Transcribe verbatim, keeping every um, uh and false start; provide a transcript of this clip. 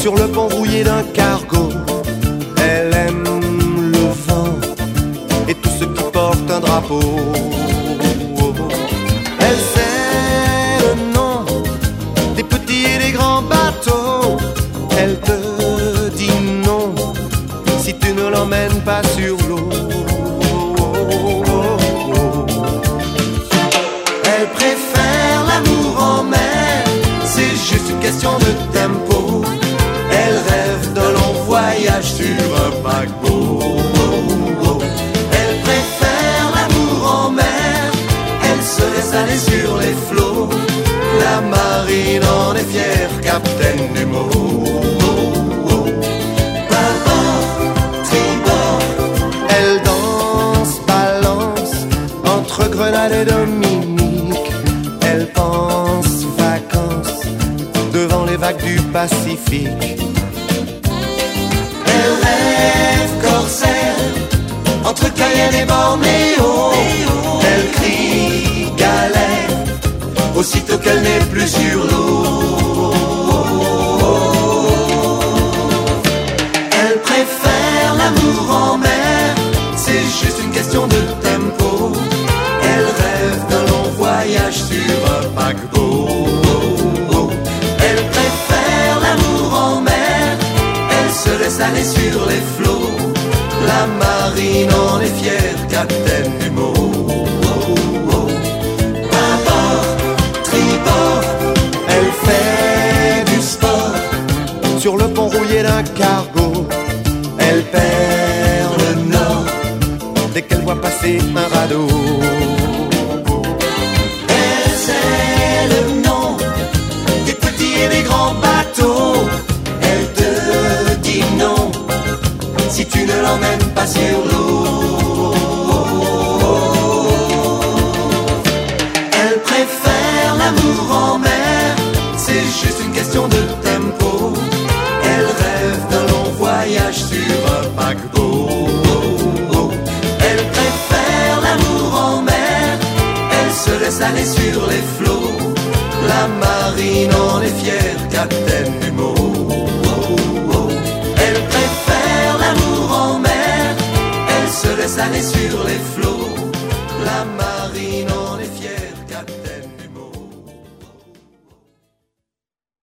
sur le pont rouillé d'un cargo. Elle aime le vent et tout ce qui porte un drapeau. Elle sait le nom des petits et des grands bateaux. Elle te dit non si tu ne l'emmènes pas sur l'eau. Elle préfère l'amour en mer, c'est juste une question de tempo. Elle rêve d'un long voyage sur un paquebot. Elle préfère l'amour en mer, elle se laisse aller sur les flots. La marine en est fière, Capitaine Nemo. Bâbord, tribord, elle danse, balance entre Grenade et Dominique. Elle pense vacances devant les vagues du Pacifique. Elle rêve corsaire entre Cayenne et Bornéo. Elle crie galère aussitôt qu'elle n'est plus sur l'eau. Elle préfère l'amour en mer, c'est juste une question de tempo. Elle rêve d'un long voyage sur un paquebot. Elle préfère l'amour en mer, elle se laisse aller sur les flots. La marine en est fière, Capitaine Nemo. Bâbord, tribord, elle fait du sport sur le pont rouillé d'un cargo. Elle perd le nord dès qu'elle voit passer un radeau. Elle sait le nom des petits et des grands bateaux. Elle te dit non si tu ne l'emmènes pas sur l'eau. Elle préfère l'amour en mer, c'est juste une question de tempo. Elle rêve d'un long voyage sur un paquebot. Elle préfère l'amour en mer, elle se laisse aller sur les flots. La marine en est fière, Capitaine